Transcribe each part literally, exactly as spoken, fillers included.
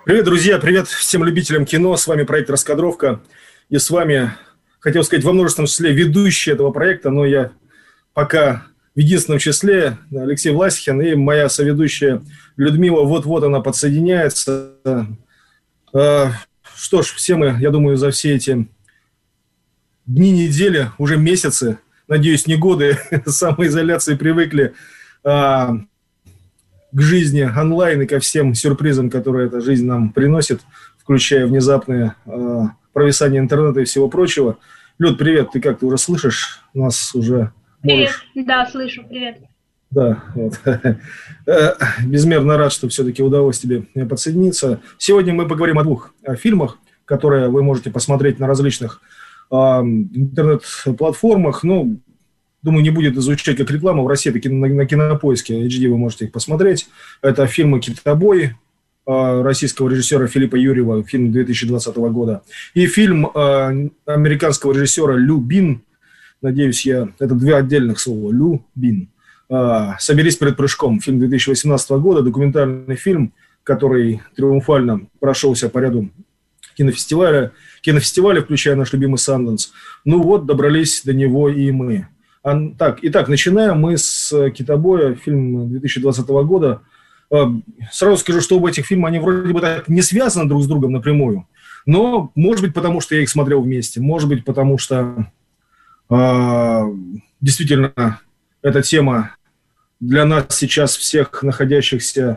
Привет, друзья, привет всем любителям кино. С вами проект «Раскадровка». И с вами, хотел сказать, во множественном числе ведущий этого проекта, но я пока в единственном числе Алексей Власихин и моя соведущая Людмила. Вот-вот она подсоединяется. Что ж, все мы, я думаю, за все эти дни, недели, уже месяцы, надеюсь, не годы самоизоляции привыкли к жизни онлайн и ко всем сюрпризам, которые эта жизнь нам приносит, включая внезапное э, провисание интернета и всего прочего. Люд, привет, ты как, ты уже слышишь? Нас уже Привет, можешь... да, слышу, привет. Да, вот. Безмерно рад, что все-таки удалось тебе подсоединиться. Сегодня мы поговорим о двух фильмах, которые вы можете посмотреть на различных э, интернет-платформах. Ну, думаю, не будет изучать как рекламу. В России таки на, на Кинопоиске эйч ди вы можете их посмотреть. Это фильмы «Китобой» российского режиссера Филиппа Юрьева, фильм две тысячи двадцатого года. И фильм э, американского режиссера Лю Бин. Надеюсь, я... Это две отдельных слова. Лю Бин. Э, «Соберись перед прыжком». Фильм две тысячи восемнадцатого года. Документальный фильм, который триумфально прошелся по ряду кинофестиваля, кинофестиваля, включая наш любимый Санденс. Ну вот, добрались до него и мы. Так, итак, начинаем мы с «Китобоя», фильм две тысячи двадцатого года. Сразу скажу, что оба этих фильма, они вроде бы так не связаны друг с другом напрямую, но, может быть, потому что я их смотрел вместе, может быть, потому что э, действительно эта тема для нас сейчас всех находящихся,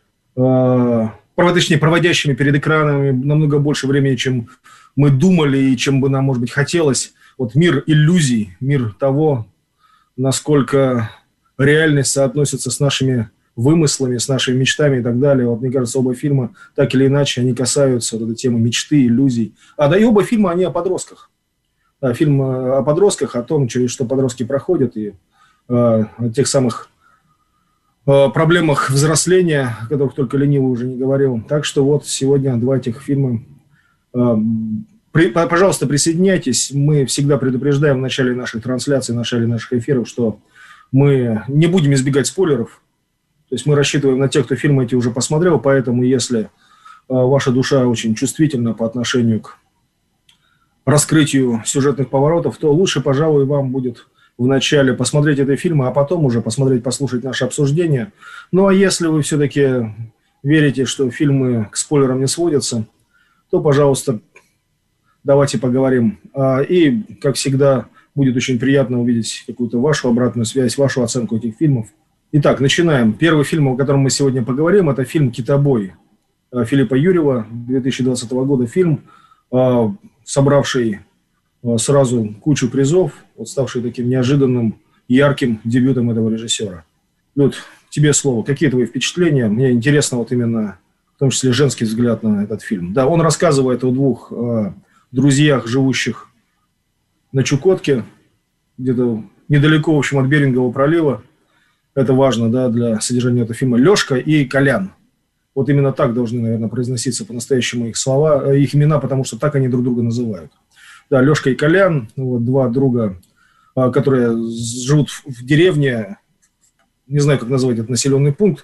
э, точнее, проводящими перед экранами намного больше времени, чем мы думали и чем бы нам, может быть, хотелось. Вот мир иллюзий, мир того, насколько реальность соотносится с нашими вымыслами, с нашими мечтами и так далее. Вот, мне кажется, оба фильма, так или иначе, они касаются вот этой темы мечты, иллюзий. А да и оба фильма, они о подростках. Да, фильм о подростках, о том, через что подростки проходят, и э, о тех самых э, проблемах взросления, о которых только ленивый уже не говорил. Так что вот сегодня два этих фильма... Э, При, пожалуйста, присоединяйтесь. Мы всегда предупреждаем в начале наших трансляций, в начале наших эфиров, что мы не будем избегать спойлеров. То есть мы рассчитываем на тех, кто фильмы эти уже посмотрел, поэтому если э, ваша душа очень чувствительна по отношению к раскрытию сюжетных поворотов, то лучше, пожалуй, вам будет вначале посмотреть эти фильмы, а потом уже посмотреть, послушать наше обсуждение. Ну, а если вы все-таки верите, что фильмы к спойлерам не сводятся, то, пожалуйста, давайте поговорим. И, как всегда, будет очень приятно увидеть какую-то вашу обратную связь, вашу оценку этих фильмов. Итак, начинаем. Первый фильм, о котором мы сегодня поговорим, это фильм «Китобой» Филиппа Юрьева, две тысячи двадцатого года фильм, собравший сразу кучу призов, вот ставший таким неожиданным, ярким дебютом этого режиссера. Люд, тебе слово. Какие твои впечатления? Мне интересно вот именно, в том числе, женский взгляд на этот фильм. Да, он рассказывает о двух друзьях, живущих на Чукотке, где-то недалеко, в общем, от Берингового пролива. Это важно, да, для содержания этого фильма. Лешка и Колян. Вот именно так должны, наверное, произноситься по-настоящему их слова, их имена, потому что так они друг друга называют. Да, Лешка и Колян, вот два друга, которые живут в деревне, не знаю, как назвать этот населенный пункт,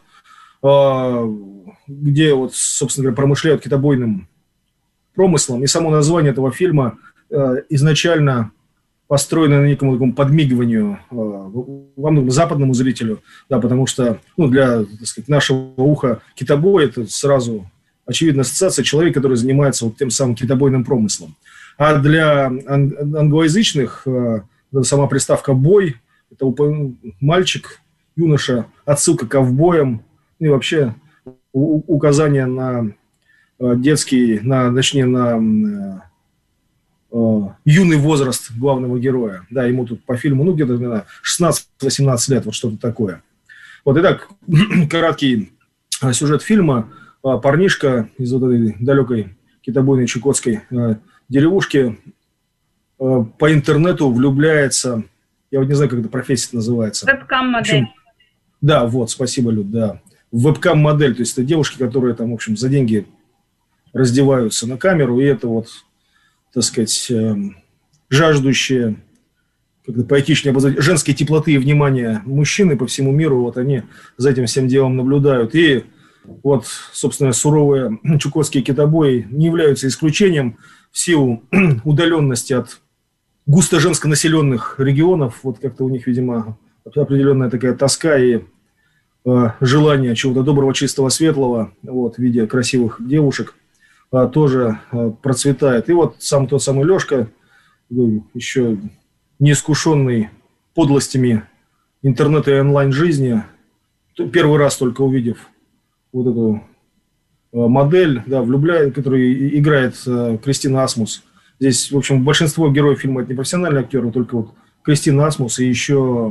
где, вот, собственно говоря, промышляют китобойным промыслом. И само название этого фильма э, изначально построено на некому такому подмигиванию э, во многом западному зрителю, да, потому что, ну, для, так сказать, нашего уха китобой – это сразу очевидная ассоциация человека, который занимается вот тем самым китобойным промыслом. А для ан- англоязычных э, сама приставка «бой» – это уп- мальчик, юноша, отсылка к ковбоям, и вообще у- указание на детский, на, точнее, на э, юный возраст главного героя. Да, ему тут по фильму, ну, где-то шестнадцать-восемнадцать лет, вот что-то такое. Вот, итак, краткий сюжет фильма. Парнишка из вот этой далекой китобойной чукотской э, деревушки э, по интернету влюбляется, я вот не знаю, как эта профессия называется. Вебкам-модель. Да, вот, спасибо, Люд, да. Вебкам-модель, то есть это девушки, которые там, в общем, за деньги раздеваются на камеру, и это вот, так сказать, э, жаждущие, как-то поэтичнее обозвать, женской теплоты и внимания мужчины по всему миру, вот они за этим всем делом наблюдают. И Вот, собственно, суровые чукотские китобои не являются исключением в силу удаленности от густо женско населенных регионов. Вот как-то у них, видимо, определенная такая тоска и э, желание чего-то доброго, чистого, светлого, вот, в виде красивых девушек, э, тоже э, процветает. И вот сам тот самый Лешка, еще неискушенный подлостями интернета и онлайн-жизни, первый раз только увидев вот эту модель, да, влюбляет, которую играет э, Кристина Асмус. Здесь, в общем, большинство героев фильма это не профессиональные актеры, только вот Кристина Асмус и еще,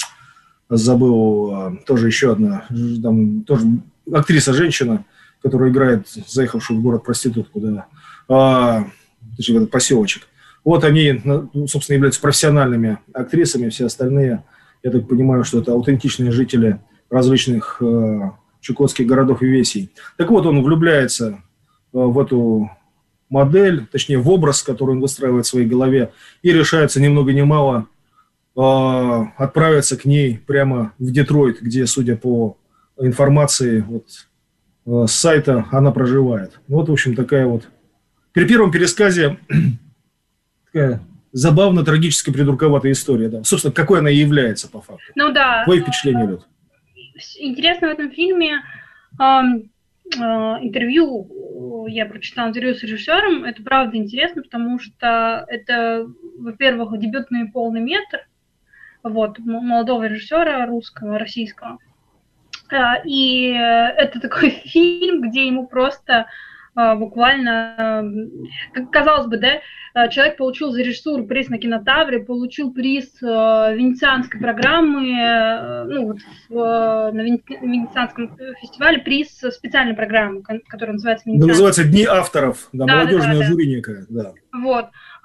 забыл, тоже еще одна, там, тоже актриса, женщина, которая играет заехавшую в город проститутку, да, а, точнее, этот поселочек. Вот они, собственно, являются профессиональными актрисами, все остальные, я так понимаю, что это аутентичные жители различных э, чукотских городов и весей. Так вот, он влюбляется э, в эту модель, точнее, в образ, который он выстраивает в своей голове, и решается ни много ни мало э, отправиться к ней прямо в Детройт, где, судя по информации вот, э, с сайта, она проживает. Вот, в общем, такая вот... При первом пересказе такая забавно-трагическая придурковатая история, да. Собственно, какой она и является по факту. Ну да. Твои впечатления, Люд? Интересно в этом фильме э, э, интервью, я прочитала интервью с режиссером, это правда интересно, потому что это, во-первых, дебютный полный метр, вот, молодого режиссера русского, российского, э, и это такой фильм, где ему просто буквально, как казалось бы, да, человек получил за режиссуру приз на Кинотавре, получил приз венецианской программы, ну, вот в, на венецианском фестивале приз специальной программы, которая называется «Венецианская». Называется «Дни авторов», да, да, молодежное да, да, жюри некое, да. Вот.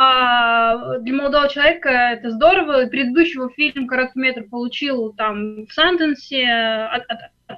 А для молодого человека это здорово. Предыдущий его фильм «Короткий метр» получил там в Санденсе от, от, от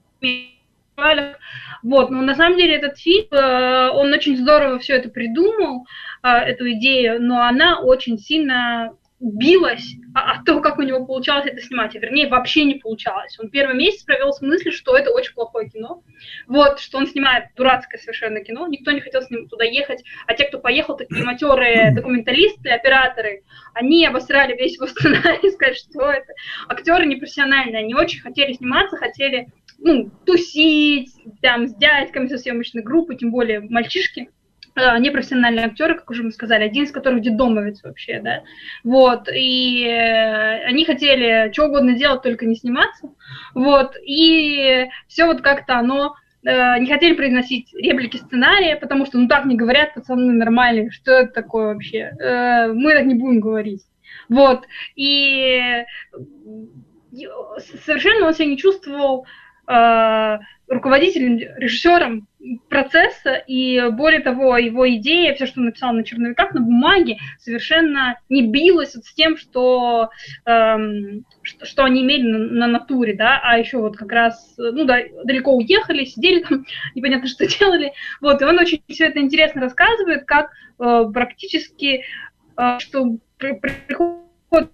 вот, но на самом деле этот фильм, он очень здорово все это придумал, эту идею, но она очень сильно билась от того, как у него получалось это снимать, а вернее, вообще не получалось. Он первый месяц провел с мыслью, что это очень плохое кино, вот, что он снимает дурацкое совершенно кино, никто не хотел с ним туда ехать, а те, кто поехал, такие матерые документалисты, операторы, они обосрали весь его сценарий, сказали, что это актеры непрофессиональные, они очень хотели сниматься, хотели, ну, тусить, там, с дядьками со съемочной группы, тем более мальчишки, э, непрофессиональные актеры, как уже мы сказали, один из которых детдомовец вообще, да, вот, и э, они хотели что угодно делать, только не сниматься, вот, и все вот как-то оно, э, не хотели произносить реплики сценария, потому что, ну, так не говорят пацаны нормальные, что это такое вообще, э, мы так не будем говорить, вот, и совершенно он себя не чувствовал руководителем, режиссером процесса, и более того, его идея, все, что он написал на черновиках, на бумаге, совершенно не билась вот с тем, что, эм, что, что они имели на, на натуре, да, а еще вот как раз, ну да, далеко уехали, сидели там, непонятно, что делали, вот, и он очень все это интересно рассказывает, как э, практически, э, что приходит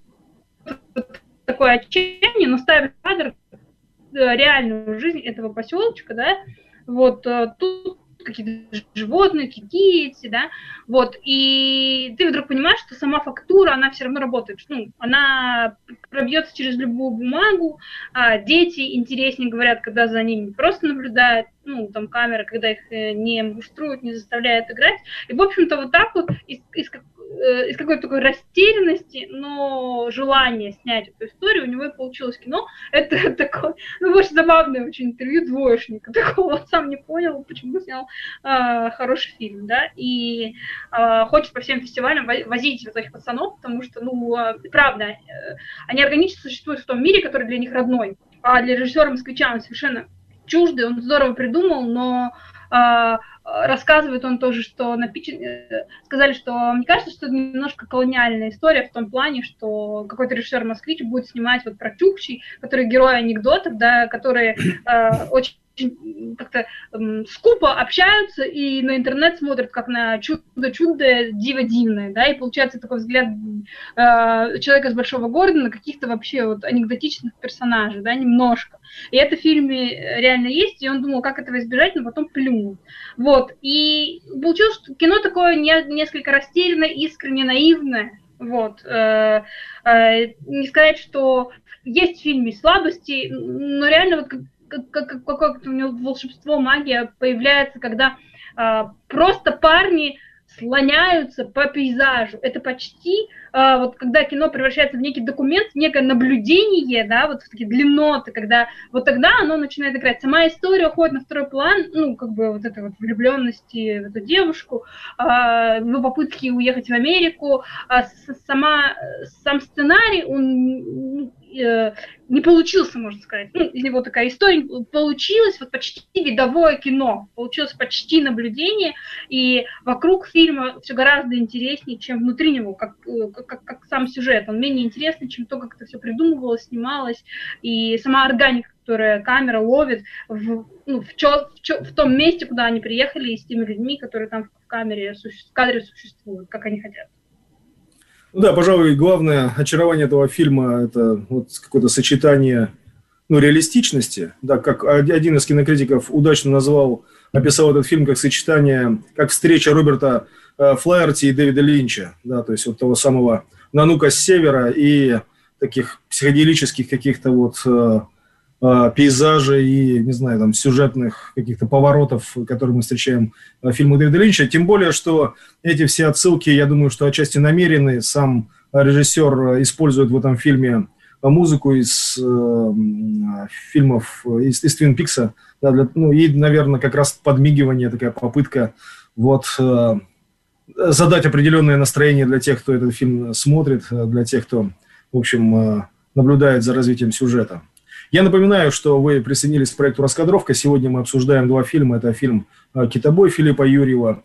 такое отчаяние, но ставит кадр реальную жизнь этого поселочка, да, вот тут какие-то животные, кикити, да, вот, и ты вдруг понимаешь, что сама фактура, она все равно работает, ну, она пробьется через любую бумагу, а дети интереснее говорят, когда за ними просто наблюдают, ну, там камера, когда их не муштруют, не заставляют играть, и, в общем-то, вот так вот из, из, из какой-то такой растерянности, но желание снять эту историю, у него и получилось кино. Это такое, ну, очень забавное очень интервью двоечника, такого он сам не понял, почему снял э, хороший фильм, да, и э, хочет по всем фестивалям возить вот этих пацанов, потому что, ну, э, правда, э, они органически существуют в том мире, который для них родной, а для режиссера-москвича он совершенно чуждый, он здорово придумал, но э, рассказывает он тоже, что напичен... сказали, что мне кажется, что это немножко колониальная история в том плане, что какой-то режиссер-москвич будет снимать вот про чукчей, которые герои анекдотов, да, которые э, очень как-то эм, скупо общаются и на интернет смотрят как на чудо-чудо, диво дивное, да, и получается такой взгляд э, человека с большого города на каких-то вообще вот анекдотичных персонажей, да, немножко. И это в фильме реально есть, и он думал, как этого избежать, но потом плюнул. Вот, и получилось, что кино такое не, несколько растерянное, искренне наивное, вот. Э, э, не сказать, что есть в фильме слабости, но реально вот какое-то у него волшебство, магия появляется, когда э, просто парни слоняются по пейзажу. Это почти, э, вот когда кино превращается в некий документ, в некое наблюдение, да, вот в такие длинноты, когда вот тогда оно начинает играть. Сама история уходит на второй план, ну, как бы вот этой вот влюбленности в эту девушку, э, в попытке уехать в Америку, а сама, сам сценарий, он э, не получился, можно сказать. Ну, из него такая история получилась, вот почти видовое кино, получилось почти наблюдение, и вокруг фильма все гораздо интереснее, чем внутри него, как, как, как сам сюжет. Он менее интересный, чем то, как это все придумывалось, снималось, и сама органика, которую камера ловит в, ну, в, чё, в, чё, в том месте, куда они приехали, и с теми людьми, которые там в, камере, в кадре существуют, как они хотят. Ну да, пожалуй, главное очарование этого фильма – это вот какое-то сочетание, ну, реалистичности. Да, как один из кинокритиков удачно назвал, описал этот фильм как сочетание, как встреча Роберта э, Флаерти и Дэвида Линча. Да, то есть вот того самого «Нанука с севера» и таких психоделических каких-то вот э, э, пейзажей и, не знаю, там, сюжетных каких-то поворотов, которые мы встречаем в фильмах Дэвида Линча. Тем более, что эти все отсылки, я думаю, что отчасти намерены. Сам режиссер использует в этом фильме музыку из э, фильмов, из, из Твин Пикса. Да, для, ну, и, наверное, как раз подмигивание, такая попытка вот, э, задать определенное настроение для тех, кто этот фильм смотрит, для тех, кто, в общем, э, наблюдает за развитием сюжета. Я напоминаю, что вы присоединились к проекту «Раскадровка». Сегодня мы обсуждаем два фильма. Это фильм «Китобой» Филиппа Юрьева,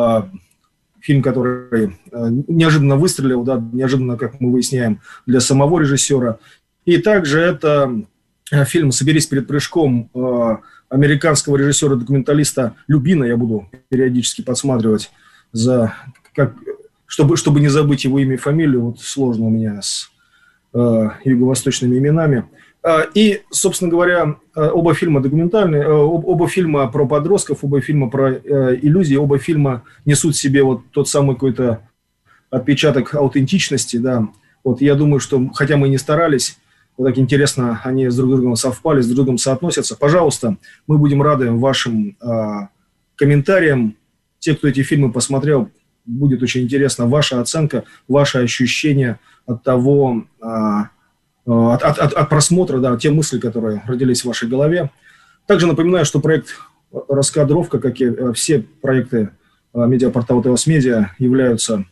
фильм, который неожиданно выстрелил, да, неожиданно, как мы выясняем, для самого режиссера. И также это фильм «Соберись перед прыжком» американского режиссера-документалиста Любина. Я буду периодически подсматривать, за, как, чтобы, чтобы не забыть его имя и фамилию. Вот сложно у меня с э, юго-восточными именами. И, собственно говоря, оба фильма документальные, оба фильма про подростков, оба фильма про иллюзии, оба фильма несут в себе вот тот самый какой-то отпечаток аутентичности, да. Вот я думаю, что, хотя мы и не старались, вот так интересно, они с друг другом совпали, с друг другом соотносятся. Пожалуйста, мы будем рады вашим э, комментариям. Те, кто эти фильмы посмотрел, будет очень интересна ваша оценка, ваши ощущения от того... Э, От, от, от просмотра, да, те мысли, которые родились в вашей голове. Также напоминаю, что проект «Раскадровка», как и все проекты медиапортала ТВС Медиа, являются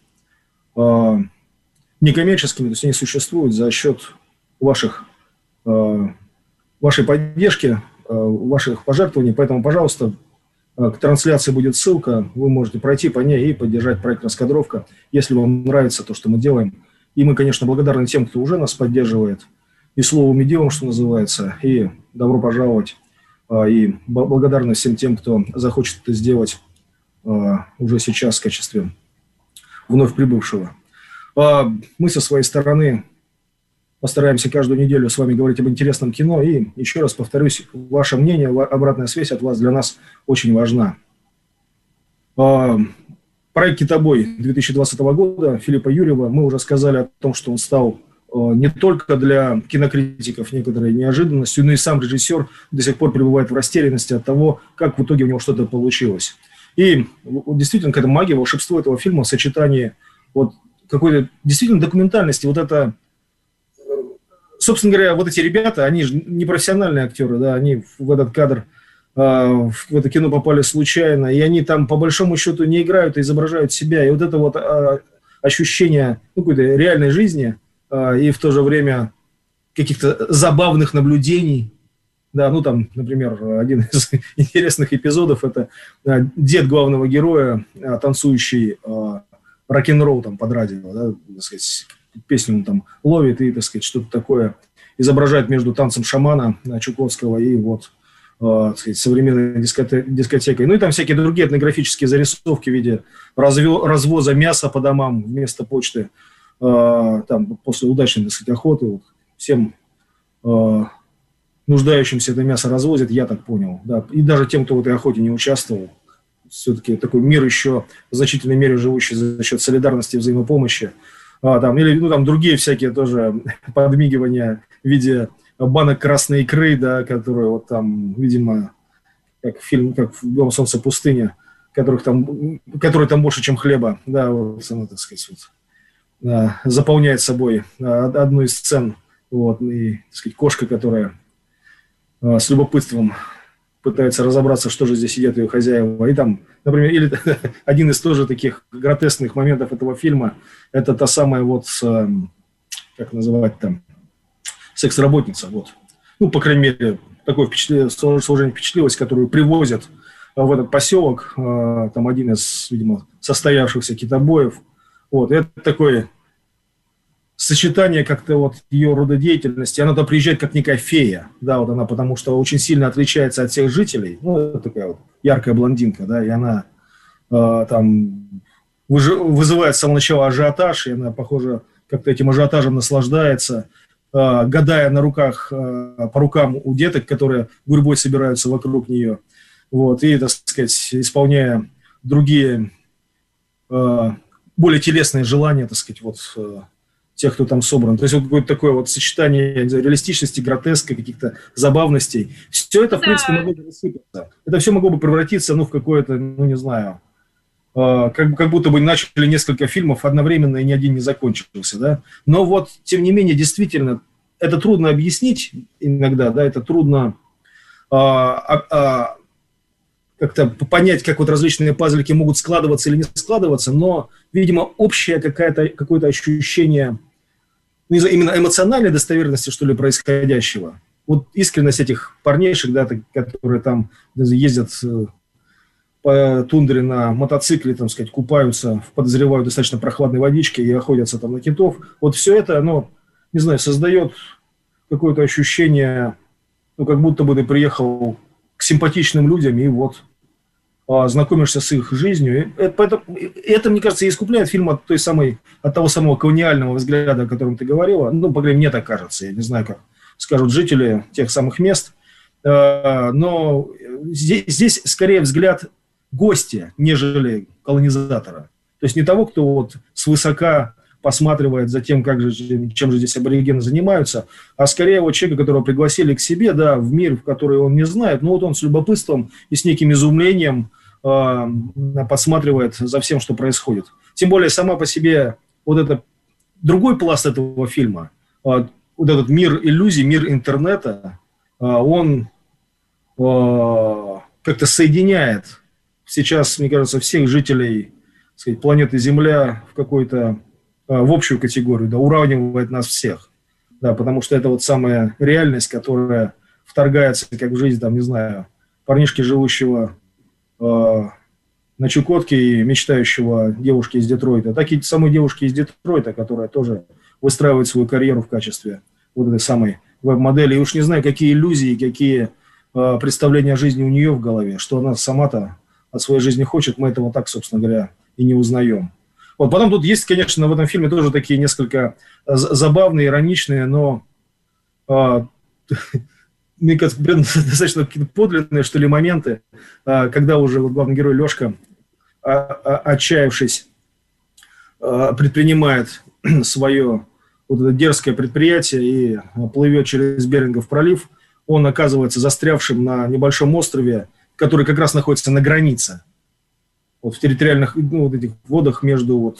э, некоммерческими, то есть они существуют за счет ваших, э, вашей поддержки, э, ваших пожертвований. Поэтому, пожалуйста, э, к трансляции будет ссылка, вы можете пройти по ней и поддержать проект «Раскадровка», если вам нравится то, что мы делаем. И мы, конечно, благодарны тем, кто уже нас поддерживает, и словом, и делом, что называется, и добро пожаловать, и благодарны всем тем, кто захочет это сделать уже сейчас в качестве вновь прибывшего. Мы со своей стороны постараемся каждую неделю с вами говорить об интересном кино, и еще раз повторюсь, ваше мнение, обратная связь от вас для нас очень важна. Проект «Китобой» две тысячи двадцатого года Филиппа Юрьева, мы уже сказали о том, что он стал э, не только для кинокритиков некоторой неожиданностью, но и сам режиссер до сих пор пребывает в растерянности от того, как в итоге у него что-то получилось. И действительно какая-то магия, волшебство этого фильма в сочетании вот какой-то действительно документальности. Вот это, собственно говоря, вот эти ребята, они же не профессиональные актеры, да, они в этот кадр, в это кино попали случайно, и они там по большому счету не играют, а изображают себя. И вот это вот ощущение ну, какой-то реальной жизни и в то же время каких-то забавных наблюдений. Да, ну там, например, один из интересных эпизодов – это дед главного героя, танцующий рок-н-ролл там под радио, да, так сказать, песню он там ловит и, так сказать, что-то такое изображает между танцем шамана Чуковского и вот так сказать, современной дискотекой. Ну и там всякие другие этнографические зарисовки в виде разве- развоза мяса по домам вместо почты, там, после удачной, так сказать, охоты. Вот, всем нуждающимся это мясо развозят, я так понял. Да. И даже тем, кто в этой охоте не участвовал. Все-таки такой мир еще в значительной мере живущий за счет солидарности и взаимопомощи. А, там, или ну, там другие всякие тоже подмигивания в виде банок красной икры, да, которые вот там, видимо, как фильм, как в «Белом солнце пустыни», которых там, которые там больше, чем хлеба, да, вот, ну, так сказать, вот, да, заполняет собой а, одну из сцен, вот, и, так сказать, кошка, которая а, с любопытством пытается разобраться, что же здесь едят ее хозяева. И там, например, или один из тоже таких гротескных моментов этого фильма, это та самая вот, как называть там, секс-работница, вот. Ну, по крайней мере, такое впечатление, сложение впечатлилось, которую привозят в этот поселок, там один из, видимо, состоявшихся китобоев. Вот, это такое сочетание как-то вот ее рода деятельности. Она туда приезжает как некая фея, да, вот она, потому что очень сильно отличается от всех жителей. Ну, это такая вот яркая блондинка, да, и она э, там выж... вызывает с самого начала ажиотаж, и она, похоже, как-то этим ажиотажем наслаждается, э, гадая на руках, э, по рукам у деток, которые гурьбой собираются вокруг нее, вот, и, так сказать, исполняя другие э, более телесные желания, так сказать, вот, э, тех, кто там собран. То есть вот какое-то такое вот сочетание, не знаю, реалистичности, гротеска, каких-то забавностей. Все это, в принципе, могло бы рассыпаться. Это все могло бы превратиться, ну, в какое-то, ну, не знаю, э, как, как будто бы начали несколько фильмов одновременно, и ни один не закончился, да. Но вот, тем не менее, действительно, это трудно объяснить иногда, да, это трудно э, э, как-то понять, как вот различные пазлики могут складываться или не складываться, но, видимо, общее какое-то, какое-то ощущение, ну, именно эмоциональной достоверности, что ли, происходящего. Вот искренность этих парнейшек, да, которые там ездят по тундре на мотоцикле, там, сказать, купаются, подозревают достаточно прохладной водичке и охотятся там на китов. Вот все это, оно, не знаю, создает какое-то ощущение, ну, как будто бы ты приехал к симпатичным людям и вот знакомишься с их жизнью. Это, это, это, мне кажется, и искупляет фильм от той самой, от того самого колониального взгляда, о котором ты говорила. Ну, по крайней мере, мне так кажется. Я не знаю, как скажут жители тех самых мест. Но здесь, здесь скорее взгляд гостя, нежели колонизатора. То есть не того, кто вот свысока посматривает за тем, как же, чем же здесь аборигены занимаются, а скорее вот человека, которого пригласили к себе, да, в мир, в который он не знает, но вот он с любопытством и с неким изумлением э, посматривает за всем, что происходит. Тем более сама по себе вот это другой пласт этого фильма, э, вот этот мир иллюзий, мир интернета, э, он э, как-то соединяет сейчас, мне кажется, всех жителей, так сказать, планеты Земля в какой-то в общую категорию, да, уравнивает нас всех, да, потому что это вот самая реальность, которая вторгается, как в жизнь, там, не знаю, парнишки, живущего э, на Чукотке и мечтающего девушки из Детройта, так и самой девушки из Детройта, которая тоже выстраивает свою карьеру в качестве вот этой самой веб-модели, и уж не знаю, какие иллюзии, какие э, представления о жизни у нее в голове, что она сама-то от своей жизни хочет, мы этого так, собственно говоря, и не узнаем. Вот, потом тут есть, конечно, в этом фильме тоже такие несколько забавные, ироничные, но а, мне кажется, достаточно подлинные, что ли, моменты, а, когда уже вот главный герой Лешка, а, а, отчаявшись, а, предпринимает свое вот это дерзкое предприятие и плывет через Берингов пролив, он оказывается застрявшим на небольшом острове, который как раз находится на границе. Вот в территориальных, ну, вот этих водах между, вот,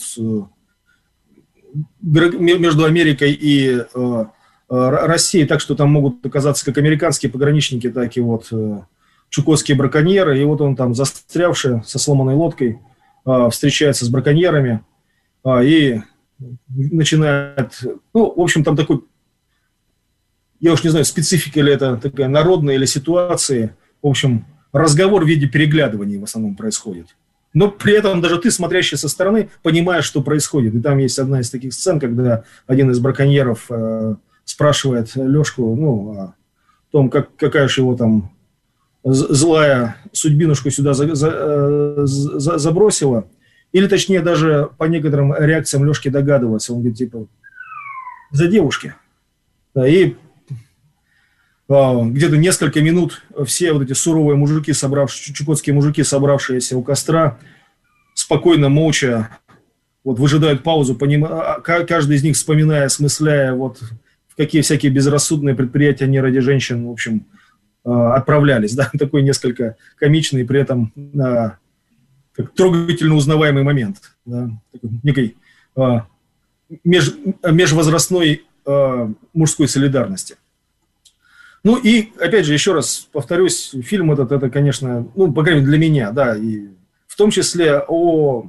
между Америкой и э, Россией, так что там могут оказаться как американские пограничники, так и вот э, чукотские браконьеры. И вот он там застрявший со сломанной лодкой э, встречается с браконьерами э, и начинает, ну, в общем, там такой, я уж не знаю, специфика ли это такая народная или ситуации, в общем, разговор в виде переглядываний в основном происходит. Но при этом даже ты, смотрящий со стороны, понимаешь, что происходит. И там есть одна из таких сцен, когда один из браконьеров э, спрашивает Лешку, ну, о том, как, какая же его там злая судьбинушку сюда за, за, за, забросила. Или, точнее, даже по некоторым реакциям Лешки догадываться. Он говорит, типа, за девушки. Да, и а, где-то несколько минут все вот эти суровые мужики, собравшие, чукотские мужики, собравшиеся у костра, спокойно, молча, вот выжидают паузу, поним... каждый из них вспоминая, осмысляя, вот, в какие всякие безрассудные предприятия они ради женщин, в общем, отправлялись. Да? Такой несколько комичный, при этом а, как трогательно узнаваемый момент. Да? Такой некой а, меж... межвозрастной а, мужской солидарности. Ну и, опять же, еще раз повторюсь, фильм этот, это, конечно, ну, по крайней мере, для меня, да, и в том числе о...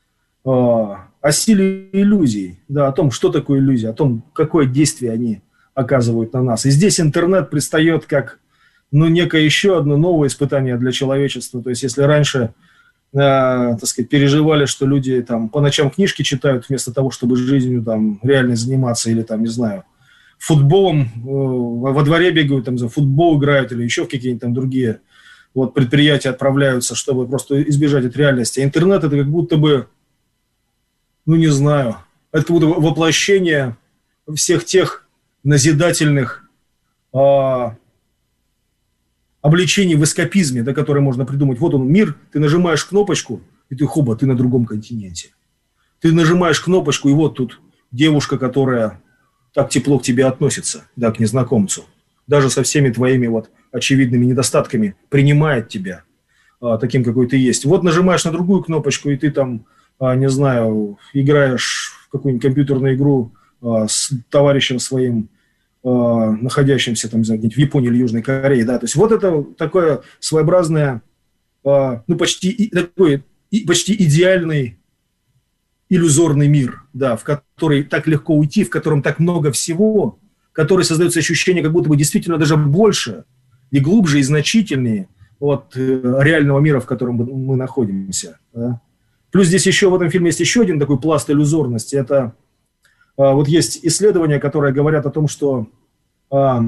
о силе иллюзий, да, о том, что такое иллюзия, о том, какое действие они оказывают на нас. И здесь интернет предстает как, ну, некое еще одно новое испытание для человечества. То есть, если раньше, э, так сказать, переживали, что люди там по ночам книжки читают вместо того, чтобы жизнью там реально заниматься или там, не знаю, футболом, э, во дворе бегают, там, за футбол играют или еще в какие-нибудь там другие вот, предприятия отправляются, чтобы просто избежать от реальности. А интернет – это как будто бы, ну, не знаю, это как будто воплощение всех тех назидательных а, обличений в эскапизме, да, которые можно придумать. Вот он, мир, ты нажимаешь кнопочку, и ты, хоба, ты на другом континенте. Ты нажимаешь кнопочку, и вот тут девушка, которая так тепло к тебе относится, да, к незнакомцу. Даже со всеми твоими вот очевидными недостатками принимает тебя а, таким, какой ты есть. Вот нажимаешь на другую кнопочку, и ты там, а, не знаю, играешь в какую-нибудь компьютерную игру а, с товарищем своим, а, находящимся там, не знаю, в Японии или Южной Корее, да, то есть вот это такое своеобразное, а, ну, почти, такой, почти идеальный иллюзорный мир, да, в который так легко уйти, в котором так много всего, который создается ощущение, как будто бы действительно даже больше и глубже, и значительнее от реального мира, в котором мы находимся, да. Плюс здесь еще в этом фильме есть еще один такой пласт иллюзорности. Это а, вот есть исследования, которые говорят о том, что а,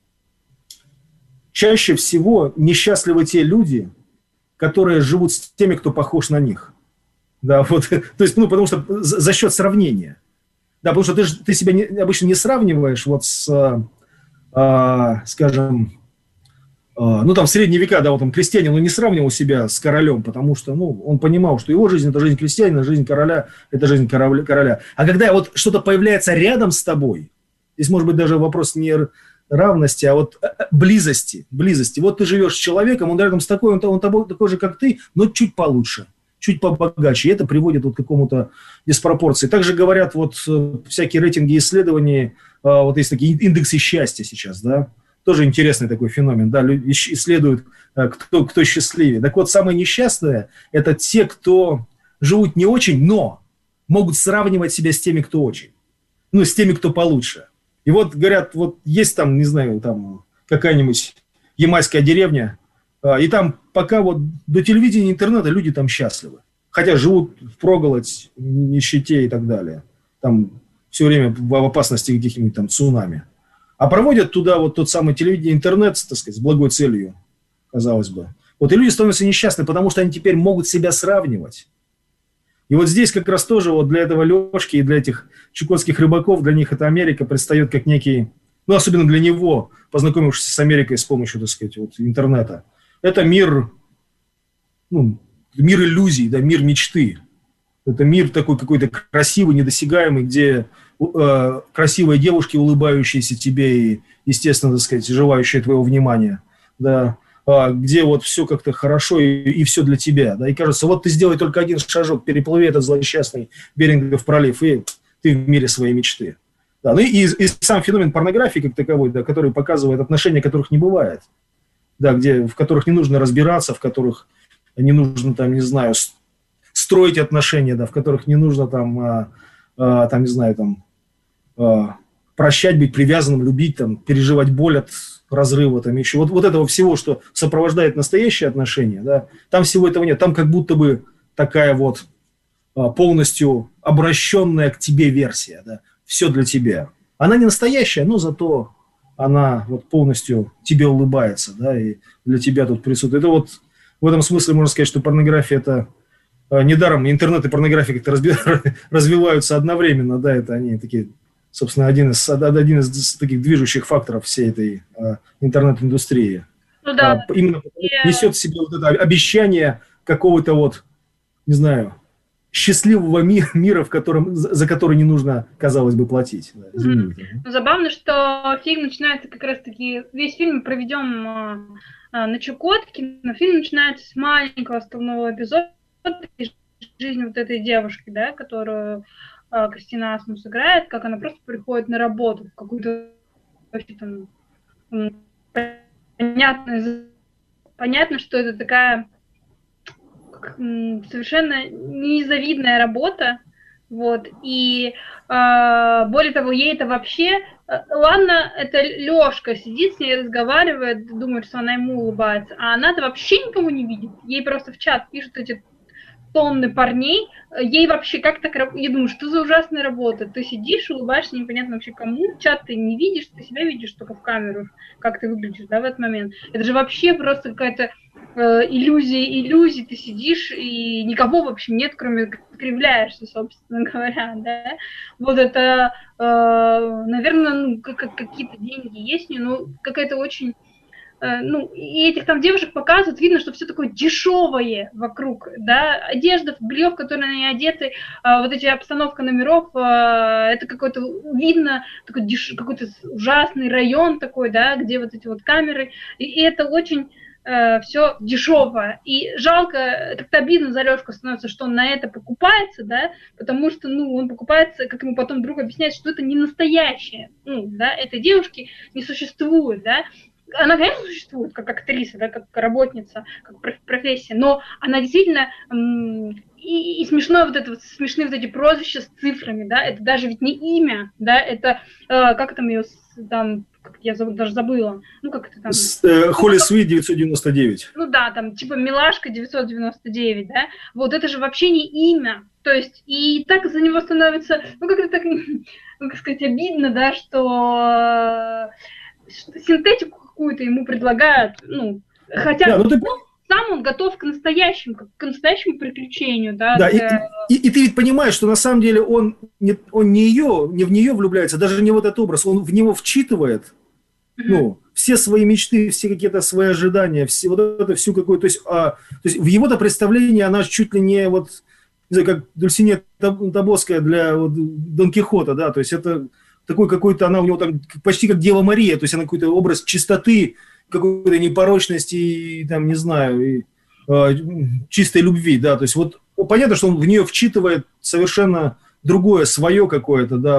чаще всего несчастливы те люди, которые живут с теми, кто похож на них. Да, вот, то есть, ну, потому что за, за счет сравнения. Да, потому что ты, ты себя не, обычно не сравниваешь вот с, а, скажем, ну, там, в средние века, да, вот там крестьянин, он не сравнивал себя с королем, потому что, ну, он понимал, что его жизнь – это жизнь крестьянина, жизнь короля – это жизнь короля. А когда вот что-то появляется рядом с тобой, здесь может быть даже вопрос не равности, а вот близости, близости. Вот ты живешь с человеком, он рядом с такой, он, он тобой, такой же, как ты, но чуть получше, чуть побогаче. И это приводит вот к какому-то диспропорции. Также говорят вот всякие рейтинги исследований, вот есть такие индексы счастья сейчас, да. Тоже интересный такой феномен, да, исследуют, кто, кто счастливее. Так вот, самые несчастные – это те, кто живут не очень, но могут сравнивать себя с теми, кто очень. Ну, с теми, кто получше. И вот, говорят, вот есть там, не знаю, там какая-нибудь ямайская деревня, и там пока вот до телевидения и интернета люди там счастливы. Хотя живут впроголодь, нищете и так далее. Там все время в опасности каких-нибудь там цунами. А проводят туда вот тот самый телевидение, интернет, так сказать, с благой целью, казалось бы. Вот и люди становятся несчастны, потому что они теперь могут себя сравнивать. И вот здесь как раз тоже вот для этого Лешки и для этих чукотских рыбаков, для них эта Америка предстает как некий, ну, особенно для него, познакомившись с Америкой с помощью, так сказать, вот, интернета. Это мир, ну, мир иллюзий, да, мир мечты. Это мир такой какой-то красивый, недосягаемый, где э, красивые девушки, улыбающиеся тебе и, естественно, так сказать, желающие твоего внимания, да, э, где вот все как-то хорошо и, и все для тебя, да, и кажется, вот ты сделай только один шажок, переплыви этот злосчастный Берингов пролив, и ты в мире своей мечты. Да, ну и, и, и сам феномен порнографии как таковой, да, который показывает отношения, которых не бывает, да, где, в которых не нужно разбираться, в которых не нужно, там, не знаю, строить отношения, да, в которых не нужно там, а, а, там не знаю, там, а, прощать, быть привязанным, любить, там, переживать боль от разрыва, там еще. Вот, вот этого всего, что сопровождает настоящие отношения, да, там всего этого нет. Там как будто бы такая вот а, полностью обращенная к тебе версия, да, все для тебя. Она не настоящая, но зато она вот полностью тебе улыбается, да, и для тебя тут присутствует. Это вот в этом смысле можно сказать, что порнография – это недаром интернет и порнография как-то разби- развиваются одновременно, да, это они такие, собственно, один из, один из таких движущих факторов всей этой а, интернет-индустрии. Ну да. А, именно И... несет в себе вот это обещание какого-то вот, не знаю, счастливого ми- мира, в котором, за который не нужно, казалось бы, платить. Да, mm-hmm. Ну, забавно, что фильм начинается как раз-таки, весь фильм мы проведем а, а, на Чукотке, но фильм начинается с маленького основного эпизода жизни вот этой девушки, да, которую а, Кристина Асмус играет, как она просто приходит на работу в какую-то вообще там понятно, понятно, что это такая совершенно незавидная работа, вот, и э, более того, ей это вообще, э, ладно, это Лёшка сидит с ней, разговаривает, думает, что она ему улыбается, а она-то вообще никого не видит, ей просто в чат пишут эти тонны парней, ей вообще как так, я думаю, что за ужасная работа, ты сидишь, улыбаешься, непонятно вообще кому, чат ты не видишь, ты себя видишь только в камеру, как ты выглядишь, да, в этот момент, это же вообще просто какая-то э, иллюзия иллюзий, ты сидишь и никого, в общем, нет, кроме как ты кривляешься, собственно говоря, да, вот это, э, наверное, ну, как, какие-то деньги есть, но какая-то очень ну, и этих там девушек показывают, видно, что все такое дешевое вокруг, да, одежда, белье, в которое они одеты, а, вот эти обстановка номеров, а, это какой-то, видно, такой деш... какой-то ужасный район такой, да, где вот эти вот камеры, и, и это очень э, все дешево, и жалко, как-то обидно за Лёшку становится, что он на это покупается, да, потому что, ну, он покупается, как ему потом друг объясняет, что это не настоящее, ну, да, этой девушки не существует, да. Она, конечно, существует как актриса, да, как работница, как профессия, но она действительно м- и, и смешно вот это вот, смешные вот эти прозвища с цифрами, да, это даже ведь не имя, да, это, э, как там ее, там, я заб, даже забыла, ну, как это там... Холли Свит девятьсот девяносто девять. Ну да, там, типа, Милашка девятьсот девяносто девять, да, вот это же вообще не имя, то есть, и так за него становится, ну, как-то так, ну, как сказать, обидно, да, что, что синтетику какую-то ему предлагают, ну, хотя да, ну, ты... сам он готов к настоящему, к настоящему приключению, да. Да, для... и, и, и ты ведь понимаешь, что на самом деле он не, он не ее, не в нее влюбляется, даже не в этот образ, он в него вчитывает, mm-hmm. ну, все свои мечты, все какие-то свои ожидания, все, вот это всю какую-то, то есть, а, то есть в его-то представлении она чуть ли не вот, не знаю, как Дульсинея Тобоская для вот, Дон Кихота, да, то есть это такой какой-то, она у него там почти как Дева Мария, то есть она какой-то образ чистоты, какой-то непорочности, и, там, не знаю, и, э, чистой любви, да, то есть вот понятно, что он в нее вчитывает совершенно другое, свое какое-то, да,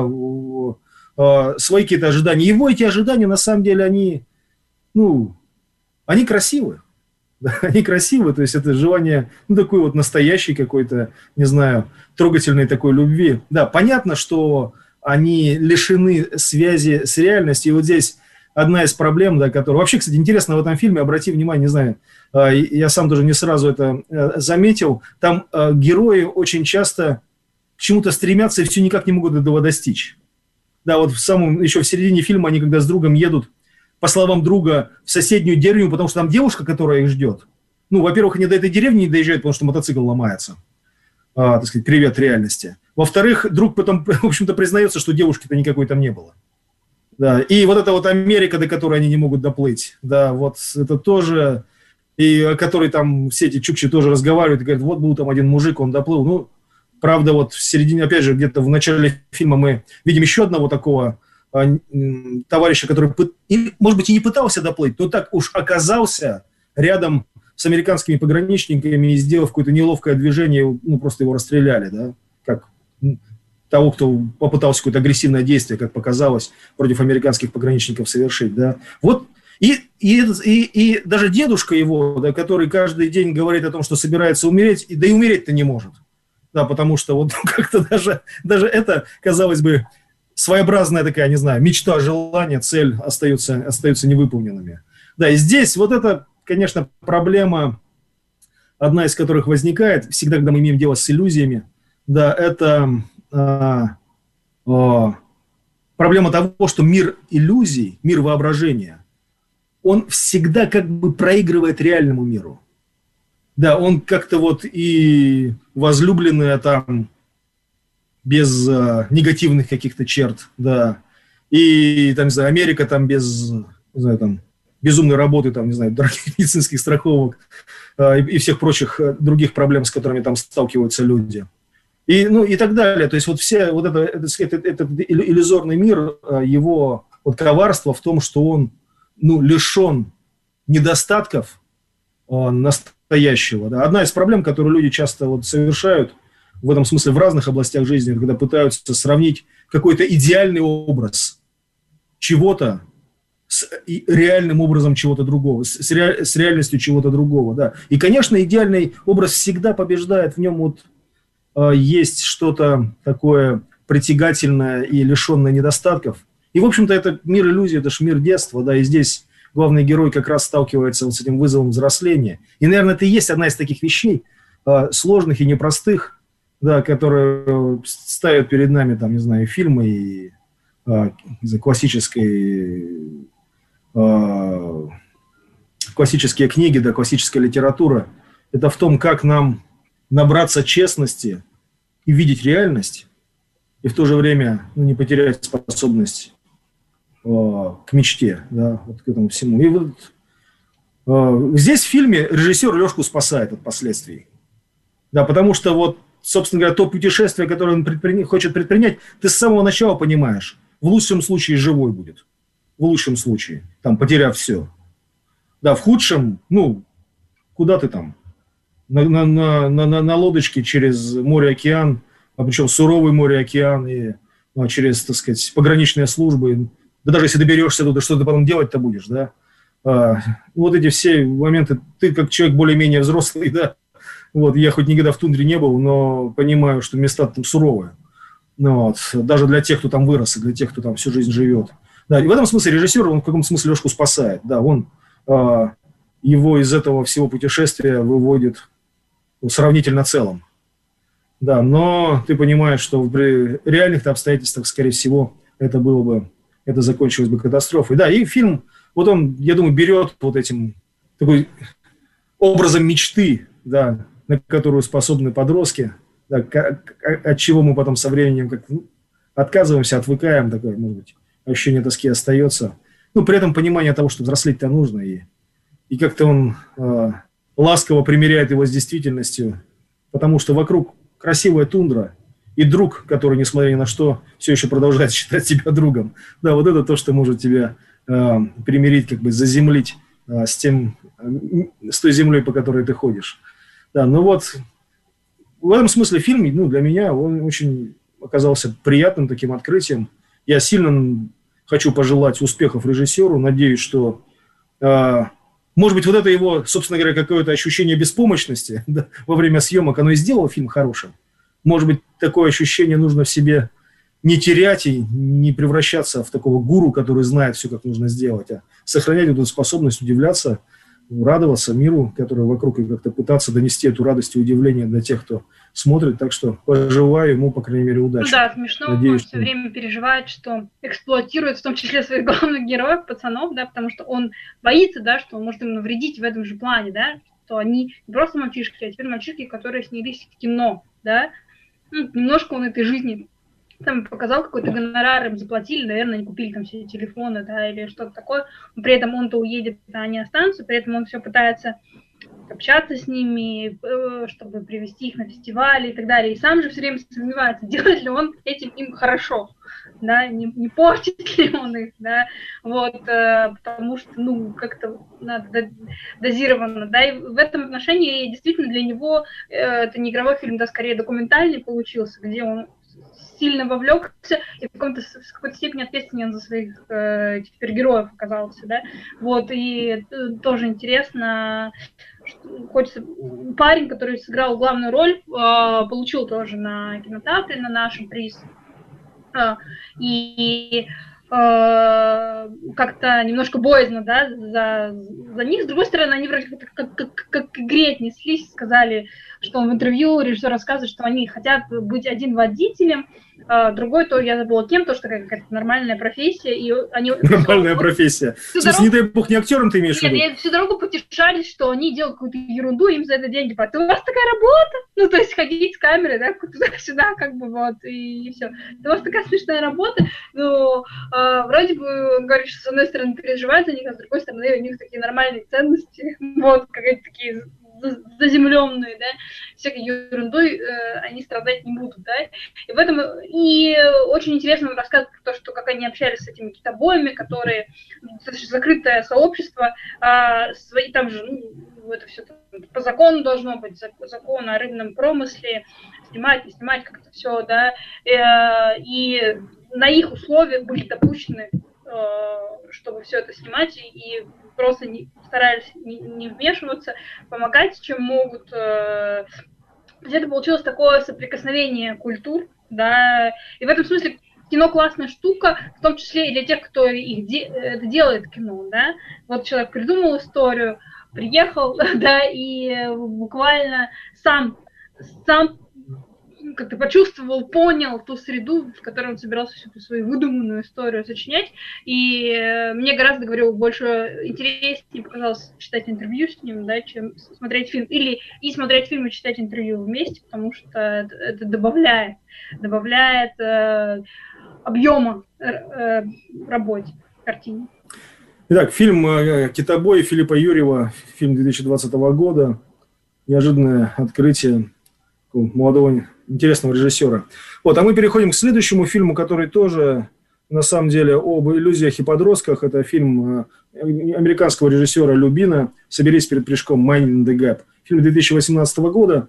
э, свои какие-то ожидания. Его эти ожидания, на самом деле, они, ну, они красивы, да, они красивы, то есть это желание, ну, такой вот настоящей какой-то, не знаю, трогательной такой любви. Да, понятно, что они лишены связи с реальностью. И вот здесь одна из проблем, да, которая... Вообще, кстати, интересно в этом фильме, обрати внимание, не знаю, я сам тоже не сразу это заметил, там герои очень часто к чему-то стремятся и все никак не могут этого достичь. Да, вот в самом, еще в середине фильма они, когда с другом едут, по словам друга, в соседнюю деревню, потому что там девушка, которая их ждет. Ну, во-первых, они до этой деревни не доезжают, потому что мотоцикл ломается. А, так сказать, привет реальности. Во-вторых, друг потом, в общем-то, признается, что девушки-то никакой там не было. Да, и вот эта вот Америка, до которой они не могут доплыть, да, вот это тоже, и о которой там все эти чукчи тоже разговаривают, и говорят, вот был там один мужик, он доплыл. Ну, правда, вот в середине, опять же, где-то в начале фильма мы видим еще одного такого а, товарища, который, и, может быть, и не пытался доплыть, но так уж оказался рядом с американскими пограничниками и, сделав какое-то неловкое движение, ну, просто его расстреляли, да, как того, кто попытался какое-то агрессивное действие, как показалось, против американских пограничников совершить, да. Вот, и, и, и, и даже дедушка его, да, который каждый день говорит о том, что собирается умереть, да и умереть-то не может, да, потому что вот как-то даже, даже это, казалось бы, своеобразная такая, не знаю, мечта, желание, цель остаются, остаются невыполненными. Да, и здесь вот это, конечно, проблема, одна из которых возникает, всегда, когда мы имеем дело с иллюзиями, да, это а, а, проблема того, что мир иллюзий, мир воображения, он всегда как бы проигрывает реальному миру. Да, он как-то вот и возлюбленная там без а, негативных каких-то черт, да, и там, не знаю, Америка там без, не знаю, там, безумной работы, там, не знаю, дорогих медицинских страховок а, и, и всех прочих других проблем, с которыми там сталкиваются люди. И, ну, и так далее. То есть вот все, вот это, это, этот, этот иллюзорный мир, его вот коварство в том, что он, ну, лишен недостатков настоящего. Да. Одна из проблем, которую люди часто вот совершают в этом смысле в разных областях жизни, когда пытаются сравнить какой-то идеальный образ чего-то с реальным образом чего-то другого, с, ре, с реальностью чего-то другого. Да. И, конечно, идеальный образ всегда побеждает, в нем вот э, есть что-то такое притягательное и лишенное недостатков. И, в общем-то, это мир иллюзий, это же мир детства, да, и здесь главный герой как раз сталкивается вот с этим вызовом взросления. И, наверное, это и есть одна из таких вещей, э, сложных и непростых, да, которые ставят перед нами, там, не знаю, фильмы и э, классической, э, классические книги, да, классическая литература. Это в том, как нам набраться честности и видеть реальность, и в то же время, ну, не потерять способность к мечте, да, вот к этому всему. И вот э, здесь в фильме режиссер Лешку спасает от последствий. Да, потому что вот, собственно говоря, то путешествие, которое он предпри... хочет предпринять, ты с самого начала понимаешь, в лучшем случае живой будет. В лучшем случае, там, потеряв все. Да, в худшем, ну, куда ты там? На, на, на, на, на лодочке через море-океан, а причем суровый море-океан, и ну, через, так сказать, пограничные службы. Да даже если доберешься туда, что ты потом делать-то будешь, да? А, вот эти все моменты, ты как человек более-менее взрослый, да? Вот, я хоть никогда в тундре не был, но понимаю, что места там суровые. Ну, вот, даже для тех, кто там вырос, и для тех, кто там всю жизнь живет. Да, и в этом смысле режиссер, он в каком-то смысле Лешку спасает. Да, он а, его из этого всего путешествия выводит сравнительно целым. Да, но ты понимаешь, что при реальных обстоятельствах, скорее всего, это было бы, это закончилось бы катастрофой. Да, и фильм, вот он, я думаю, берет вот этим такой образом мечты, да, на которую способны подростки, да, от чего мы потом со временем как, ну, отказываемся, отвыкаем, такое, может быть, ощущение тоски остается. Ну, при этом понимание того, что взрослеть-то нужно, и, и как-то он э, ласково примиряет его с действительностью, потому что вокруг красивая тундра, и друг, который, несмотря ни на что, все еще продолжает считать тебя другом. Да, вот это то, что может тебя э, примирить, как бы заземлить э, с тем, э, с той землей, по которой ты ходишь. Да, ну вот, в этом смысле фильм, ну, для меня он очень оказался приятным таким открытием. Я сильно хочу пожелать успехов режиссеру, надеюсь, что, э, может быть, вот это его, собственно говоря, какое-то ощущение беспомощности, да, во время съемок, оно и сделало фильм хорошим. Может быть, такое ощущение нужно в себе не терять и не превращаться в такого гуру, который знает все, как нужно сделать, а сохранять эту способность удивляться, радоваться миру, который вокруг, и как-то пытаться донести эту радость и удивление для тех, кто смотрит. Так что пожелаю ему, по крайней мере, удачи. Ну да, смешно, Надеюсь, он что... все время переживает, что эксплуатирует в том числе своих главных героев, пацанов, да, потому что он боится, да, что он может им навредить в этом же плане, да, что они не просто мальчишки, а теперь мальчишки, которые снялись в кино, да. Ну, немножко он этой жизни там показал, какой-то гонорар им заплатили, наверное, они купили там все телефоны, да, или что-то такое, но при этом он-то уедет, а они останутся, при этом он все пытается общаться с ними, чтобы привести их на фестивали и так далее, и сам же все время сомневается, делает ли он этим им хорошо, да, не, не портит ли он их, да, вот, э, потому что, ну, как-то надо дозированно, да, и в этом отношении действительно для него э, это не игровой фильм, да, скорее документальный получился, где он сильно вовлекся и в, каком-то, в какой-то степени ответственен за своих э, теперь героев оказался, да, вот, и э, тоже интересно, что, хочется, парень, который сыграл главную роль, э, получил тоже на кинотеатре, на нашем приз, э, и э, как-то немножко боязно, да, за, за них. С другой стороны, они вроде как, как, как, как к игре отнеслись, сказали, что в интервью режиссер рассказывает, что они хотят быть один водителем, а другой, то я забыла кем, то, что какая-то нормальная профессия. И они нормальная профессия. В смысле, дорогу... не дай бог, не актером ты имеешь в виду? Нет, всю дорогу потешались, что они делают какую-то ерунду, им за это деньги платят. У вас такая работа? Ну, то есть ходить с камерой, да, туда-сюда, как бы, вот, и, и все. У вас такая смешная работа, но э, вроде бы, говоришь, что с одной стороны переживают за них, а с другой стороны у них такие нормальные ценности, вот, какие-то такие заземленные, да, всякой ерундой э, они страдать не будут, да, и в этом, и очень интересно он рассказывает про то, что как они общались с этими китобоями, которые, закрытое сообщество, э, свои, там же, ну, это все по закону должно быть, закон о рыбном промысле, снимать, не снимать, как-то все, да, э, и на их условиях были допущены, э, чтобы все это снимать, и просто не, старались не, не вмешиваться, помогать, чем могут. Э, это получилось такое соприкосновение культур, да, и в этом смысле кино классная штука, в том числе и для тех, кто их де- это делает кино, да. Вот человек придумал историю, приехал, да, и буквально сам, сам как-то почувствовал, понял ту среду, в которой он собирался всю эту свою выдуманную историю сочинять. И э, мне гораздо, говорю, больше интереснее показалось читать интервью с ним, да, чем смотреть фильм. Или и смотреть фильм, и читать интервью вместе, потому что это, это добавляет, добавляет э, объема э, работе, картине. Итак, фильм «Китобой» Филиппа Юрьева, фильм две тысячи двадцатого года. Неожиданное открытие молодого интересного режиссера. Вот, а мы переходим к следующему фильму, который тоже, на самом деле, об иллюзиях и подростках. Это фильм американского режиссера Любина «Соберись перед прыжком», «Mind the Gap». Фильм две тысячи восемнадцатого года.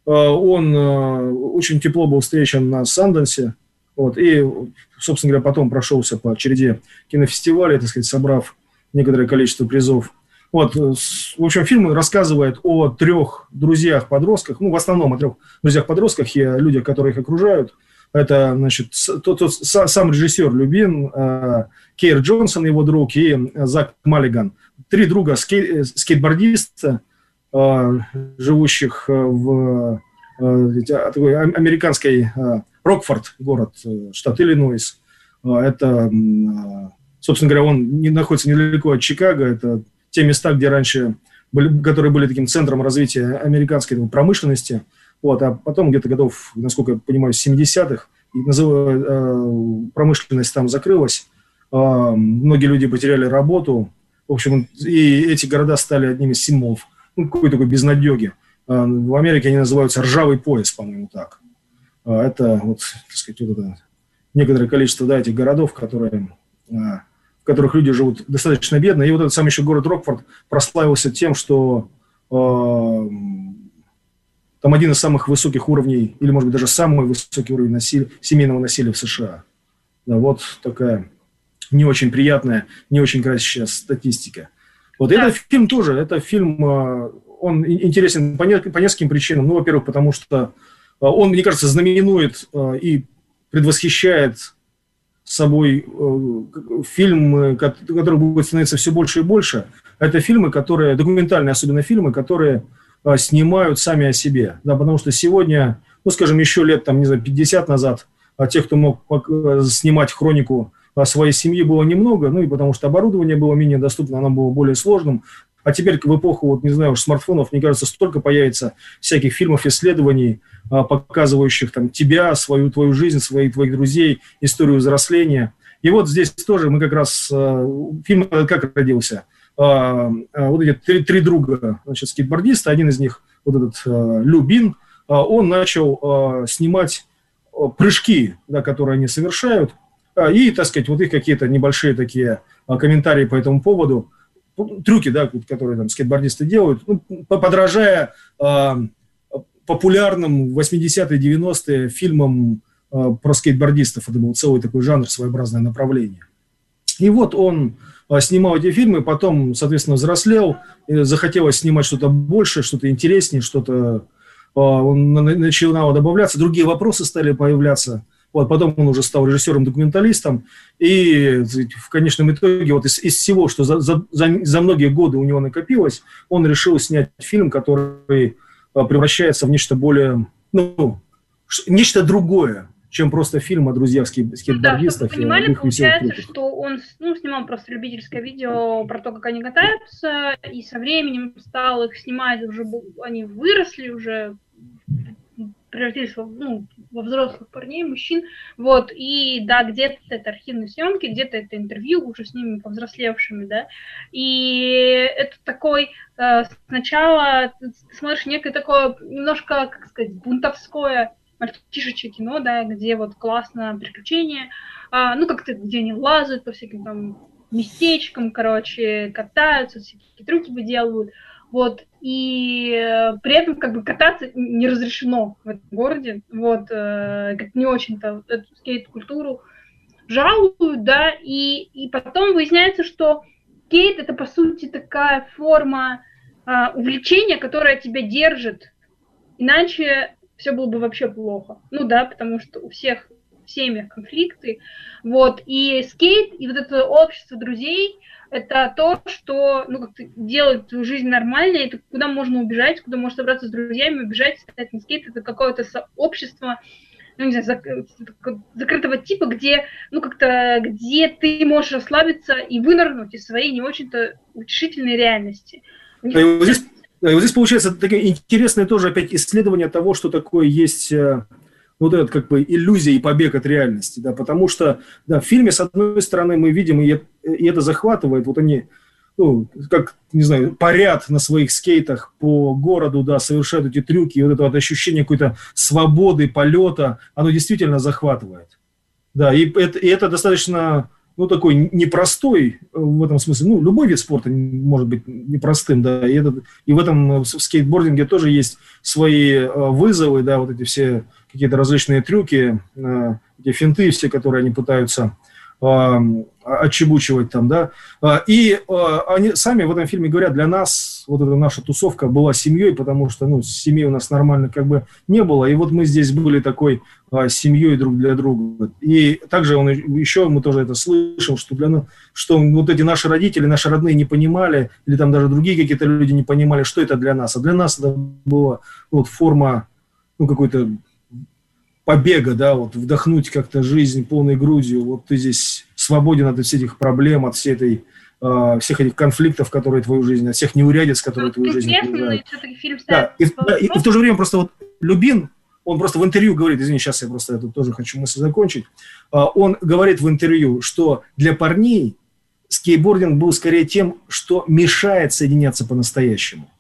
Он очень тепло был встречен на Санденсе. Вот, и, собственно говоря, потом прошелся по череде кинофестивалей, так сказать, собрав некоторое количество призов. Вот, в общем, фильм рассказывает о трех друзьях-подростках, ну, в основном о трех друзьях-подростках и о людях, которые их окружают. Это, значит, тот, тот, сам режиссер Любин, Кейр Джонсон, его друг, и Зак Маллиган. Три друга скей, скейтбордиста, живущих в такой американской Рокфорд, город, штат Иллинойс. Это, собственно говоря, он не находится недалеко от Чикаго, это те места, где раньше были, которые были таким центром развития американской там, промышленности. Вот, а потом где-то годов, насколько я понимаю, семидесятых промышленность там закрылась. Многие люди потеряли работу. В общем, и эти города стали одними из символов ну, какой-то такой безнадеги. В Америке они называются «ржавый пояс», по-моему, так. Это, вот, так сказать, вот это некоторое количество да, этих городов, которые... в которых люди живут достаточно бедно. И вот этот сам еще город Рокфорд прославился тем, что э, там один из самых высоких уровней, или, может быть, даже самый высокий уровень насилия, семейного насилия в США. Да, вот такая не очень приятная, не очень красивая статистика. Вот да. Этот фильм тоже, это фильм, э, он интересен по, не, по нескольким причинам. Ну, во-первых, потому что э, он, мне кажется, знаменует э, и предвосхищает собой э, фильм, который будет становиться все больше и больше. Это фильмы, которые, документальные особенно фильмы, которые э, снимают сами о себе. Да, потому что сегодня, ну, скажем, еще лет, там, не знаю, пятьдесят назад, а тех, кто мог э, снимать хронику о своей семье, было немного, ну, и потому что оборудование было менее доступно, оно было более сложным. А теперь в эпоху, вот, не знаю, уж смартфонов, мне кажется, столько появится всяких фильмов, исследований, показывающих там, тебя, свою твою жизнь, своих твоих друзей, историю взросления. И вот здесь тоже мы как раз... Фильм как родился? Вот эти три, три друга, значит, скейтбордисты, один из них, вот этот Любин, он начал снимать прыжки, да, которые они совершают, и, так сказать, вот их какие-то небольшие такие комментарии по этому поводу, трюки, да, которые там скейтбордисты делают, ну, подражая э, популярным в восьмидесятые, девяностые фильмам э, про скейтбордистов. Это был целый такой жанр, своеобразное направление. И вот он э, снимал эти фильмы, потом, соответственно, взрослел, э, захотелось снимать что-то больше, что-то интереснее, что-то э, он начинал добавляться, другие вопросы стали появляться. Вот, потом он уже стал режиссером-документалистом, и в конечном итоге вот из, из всего, что за, за, за многие годы у него накопилось, он решил снять фильм, который превращается в нечто более, ну, нечто другое, чем просто фильм о друзьях скейтбордистов. Да, чтобы вы понимали, получается, что он ну, снимал просто любительское видео про то, как они катаются, и со временем стал их снимать, уже они выросли, уже превратились во, ну, во взрослых парней, мужчин, вот, и да, где-то это архивные съемки, где-то это интервью уже с ними повзрослевшими, да, и это такой, э, сначала ты смотришь некое такое, немножко, как сказать, бунтовское мальчишечье кино, да, где вот классно приключения, а, ну, как-то, где они лазают по всяким там местечкам, короче, катаются, всякие трюки выделывают, вот, и э, при этом как бы кататься не разрешено в этом городе, вот, э, как не очень-то эту скейт-культуру жалуют, да, и, и потом выясняется, что скейт это, по сути, такая форма э, увлечения, которая тебя держит, иначе все было бы вообще плохо, ну да, потому что у всех в семьях конфликты, вот, и скейт, и вот это общество друзей, это то, что, ну, как-то делает твою жизнь нормальной, это куда можно убежать, куда можно собраться с друзьями, убежать, стать на скейт, это какое-то сообщество, ну, не знаю, зак- закрытого типа, где, ну, как-то, где ты можешь расслабиться и вынырнуть из своей не очень-то утешительной реальности. И вот здесь, и вот здесь получается такое интересное тоже опять исследование того, что такое есть вот этот как бы иллюзия и побег от реальности, да, потому что, да, в фильме, с одной стороны, мы видим, и, и это захватывает, вот они, ну, как, не знаю, парят на своих скейтах по городу, да, совершают эти трюки, и вот это вот ощущение какой-то свободы, полета, оно действительно захватывает, да, и это, и это достаточно, ну, такой непростой в этом смысле, ну, любой вид спорта может быть непростым, да, и, этот, и в этом в скейтбординге тоже есть свои вызовы, да, вот эти все какие-то различные трюки, эти финты все, которые они пытаются отчебучивать там, да, и они сами в этом фильме говорят, для нас вот эта наша тусовка была семьей, потому что, ну, семьи у нас нормально как бы не было, и вот мы здесь были такой семьей друг для друга, и также он еще, мы тоже это слышим, что для нас, что вот эти наши родители, наши родные не понимали, или там даже другие какие-то люди не понимали, что это для нас, а для нас это была вот форма, ну, какой-то побега, да, вот вдохнуть как-то жизнь полной грудью, вот ты здесь свободен от всех этих проблем, от всей этой, э, всех этих конфликтов, которые твою жизнь, от всех неурядиц, которые твою жизнь окружают. Да, и, да, и, и в то же время просто вот Любин, он просто в интервью говорит, извини, сейчас я просто это тоже хочу мысль закончить, э, он говорит в интервью, что для парней скейтбординг был скорее тем, что мешает соединяться по-настоящему.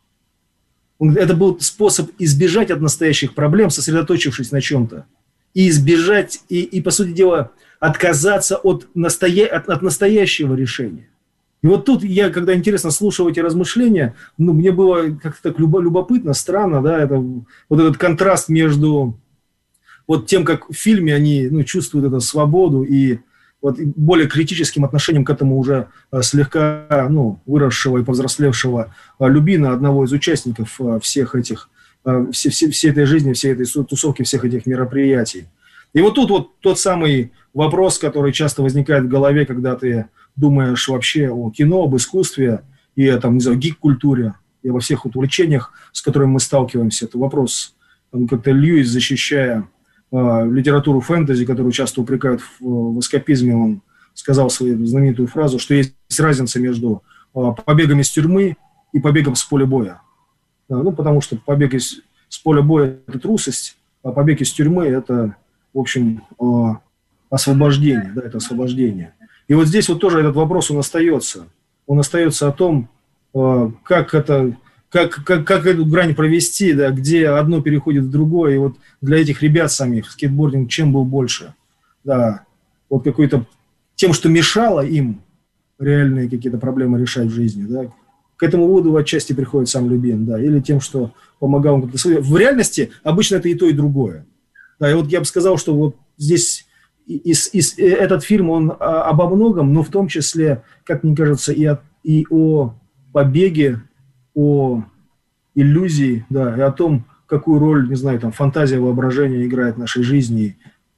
Это был способ избежать от настоящих проблем, сосредоточившись на чем-то. И избежать, и, и по сути дела, отказаться от, настоя... от, от настоящего решения. И вот тут я, когда интересно слушал эти размышления, ну, мне было как-то так любопытно, странно, да, это, вот этот контраст между вот тем, как в фильме они, ну, чувствуют эту свободу и вот более критическим отношением к этому уже слегка, ну, выросшего и повзрослевшего Любина, одного из участников всех этих, все, все, всей этой жизни, всей этой тусовки, всех этих мероприятий. И вот тут вот тот самый вопрос, который часто возникает в голове, когда ты думаешь вообще о кино, об искусстве и о, там, не знаю, гик-культуре, и обо всех вот увлечениях, с которыми мы сталкиваемся. Это вопрос, как-то Льюис, защищая литературу фэнтези, которую часто упрекают в, в эскапизме, он сказал свою знаменитую фразу, что есть разница между побегом из тюрьмы и побегом с поля боя. Да, ну, потому что побег из, с поля боя – это трусость, а побег из тюрьмы – это, в общем, освобождение, да, это освобождение. И вот здесь вот тоже этот вопрос, он остается. Он остается о том, как это... Как, как, как эту грань провести, да, где одно переходит в другое. И вот для этих ребят самих скейтбординг чем был больше? Да, вот какой-то тем, что мешало им реальные какие-то проблемы решать в жизни. Да. К этому выводу отчасти приходит сам Любин. Да, или тем, что помогал им. В реальности обычно это и то, и другое. Да, и вот я бы сказал, что вот здесь и, и, и, этот фильм, он обо многом, но в том числе, как мне кажется, и, от, и о побеге, о иллюзии, да, и о том, какую роль, не знаю, там, фантазия, воображение играет в нашей жизни,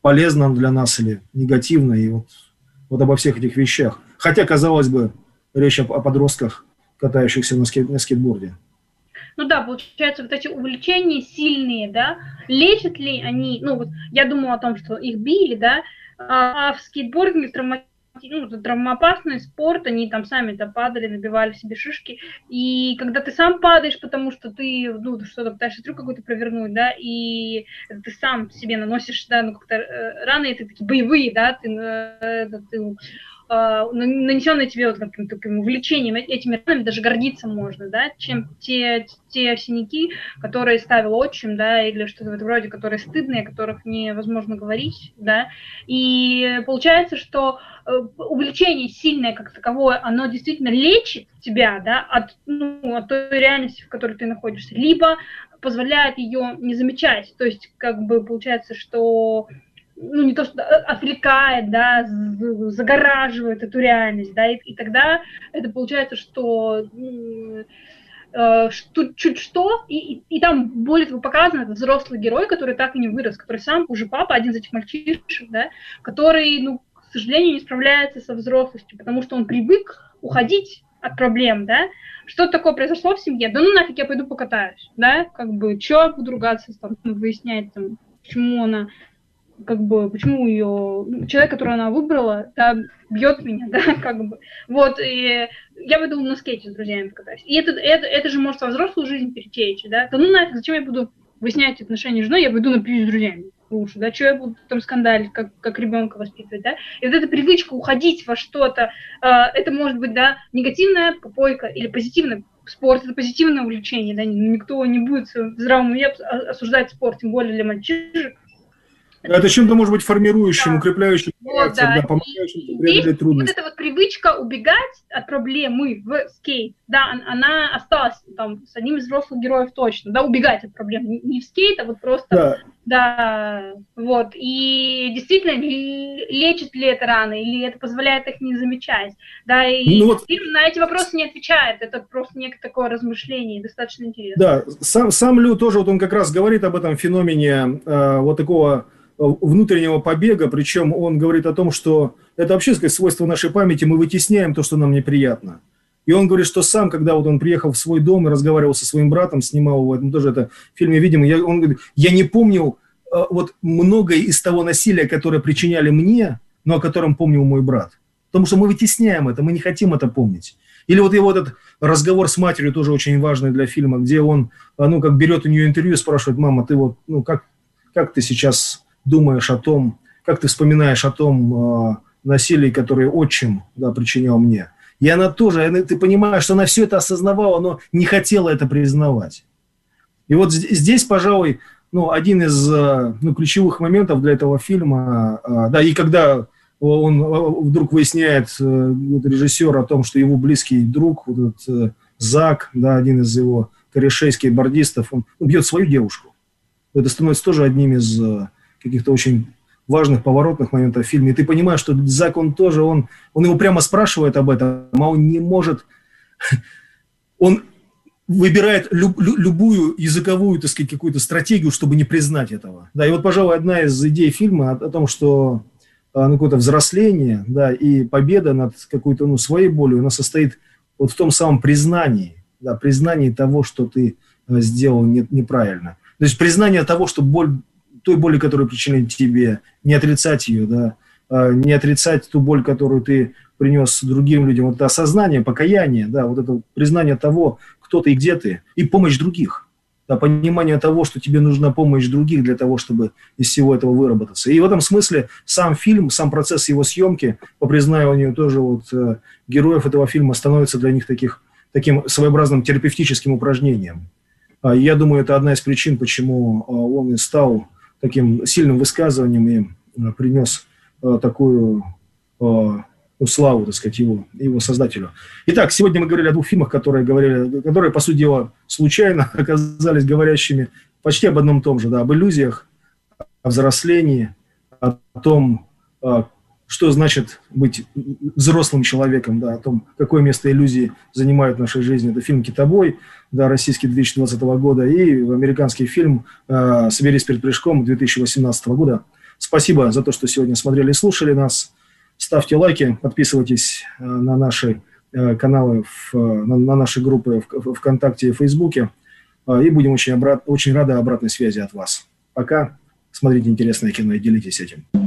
полезно для нас или негативно, и вот, вот обо всех этих вещах. Хотя, казалось бы, речь о, о подростках, катающихся на, скейт, на скейтборде. Ну да, получается, вот эти увлечения сильные, да, лечат ли они, ну вот я думала о том, что их били, да, а в скейтбординге травма, ну, травмоопасный спорт, они там сами-то падали, набивали себе шишки, и когда ты сам падаешь, потому что ты, ну, что-то пытаешься трюк какой-то провернуть, да, и ты сам себе наносишь, да, ну, как-то э, раны, это такие боевые, да, ты, э, ты нанесенные тебе вот каким-то таким увлечением этими ранами даже гордиться можно, да, чем те, те синяки, которые ставил отчим, да, или что-то в этом роде, которые стыдные, о которых невозможно говорить, да, и получается, что увлечение сильное как таковое, оно действительно лечит тебя, да, от, ну, от той реальности, в которой ты находишься, либо позволяет ее не замечать, то есть как бы получается, что ну, не то, что отвлекает, да, загораживает эту реальность, да, и, и тогда это получается, что, э, что чуть что, и, и, и там более того показан этот взрослый герой, который так и не вырос, который сам уже папа, один из этих мальчишек, да, который, ну, к сожалению, не справляется со взрослостью, потому что он привык уходить от проблем, да, что-то такое произошло в семье, да ну нафиг, я пойду покатаюсь, да, как бы, чё буду ругаться, там, выяснять, там, почему она как бы, почему ее, человек, которого она выбрала, да, бьет меня, да, как бы, вот, и я пойду на скейте с друзьями покатаюсь, и это, это, это же может во взрослую жизнь перетечь, да, да ну нафиг, зачем я буду выяснять отношения с женой, я пойду напьюсь с друзьями лучше, да, что я буду там скандалить, как, как ребенка воспитывать, да, и вот эта привычка уходить во что-то, э, это может быть, да, негативная попойка или позитивная. Спорт – это позитивное увлечение, да, никто не будет в здравом уме осуждать спорт, тем более для мальчишек. Это чем-то может быть формирующим, да. укрепляющим, вот, да. да, помогающим преодолеть трудности. Вот эта вот привычка убегать от проблемы в скейт, да, она осталась там с одним из взрослых героев точно, да, убегать от проблем, не в скейт, а вот просто, да, да вот, и действительно, лечит ли это раны, или это позволяет их не замечать, да, и ну, вот, фильм на эти вопросы не отвечает, это просто некое такое размышление, достаточно интересно. Да, сам, сам Лю тоже, вот он как раз говорит об этом феномене э, вот такого внутреннего побега, причем он говорит о том, что это вообще, сказать, свойство нашей памяти, мы вытесняем то, что нам неприятно. И он говорит, что сам, когда вот он приехал в свой дом и разговаривал со своим братом, снимал его, мы тоже это в фильме видим, я, он говорит, я не помню вот многое из того насилия, которое причиняли мне, но о котором помнил мой брат. Потому что мы вытесняем это, мы не хотим это помнить. Или вот его этот разговор с матерью тоже очень важный для фильма, где он, ну, как берет у нее интервью и спрашивает, мама, ты вот, ну, как, как ты сейчас думаешь о том, как ты вспоминаешь о том э, насилии, которое отчим, да, причинял мне. И она тоже, ты понимаешь, что она все это осознавала, но не хотела это признавать. И вот здесь, пожалуй, ну, один из э, ну, ключевых моментов для этого фильма, э, да, и когда он вдруг выясняет, э, режиссер, о том, что его близкий друг, вот этот э, Зак, да, один из его корешей скейтбордистов, он убьет свою девушку. Это становится тоже одним из э, каких-то очень важных поворотных моментов в фильме. И ты понимаешь, что Зак, он тоже, он, он его прямо спрашивает об этом, а он не может, он выбирает люб, любую языковую, так сказать, какую-то стратегию, чтобы не признать этого. Да, и вот, пожалуй, одна из идей фильма о, о том, что ну, какое-то взросление, да, и победа над какой-то, ну, своей болью, она состоит вот в том самом признании, да, признании того, что ты сделал не, неправильно. То есть признание того, что боль, той боли, которую причинили тебе, не отрицать ее, да, не отрицать ту боль, которую ты принес другим людям, вот это осознание, покаяние, да, вот это признание того, кто ты и где ты, и помощь других, да, понимание того, что тебе нужна помощь других для того, чтобы из всего этого выработаться. И в этом смысле сам фильм, сам процесс его съемки, по признанию тоже вот героев этого фильма, становится для них таких, таким своеобразным терапевтическим упражнением. Я думаю, это одна из причин, почему он и стал таким сильным высказыванием и принес такую славу, так сказать, его, его создателю. Итак, сегодня мы говорили о двух фильмах, которые, говорили, которые, по сути дела, случайно оказались говорящими почти об одном и том же, да, об иллюзиях, о взрослении, о том, что значит быть взрослым человеком, да, о том, какое место иллюзии занимают в нашей жизни. Это фильм «Китобой», да, российский две тысячи двадцатого года, и американский фильм «Соберись перед прыжком» две тысячи восемнадцатого года. Спасибо за то, что сегодня смотрели и слушали нас. Ставьте лайки, подписывайтесь на наши каналы, на наши группы в ВКонтакте и Фейсбуке. И будем очень, обрат... очень рады обратной связи от вас. Пока. Смотрите интересное кино и делитесь этим.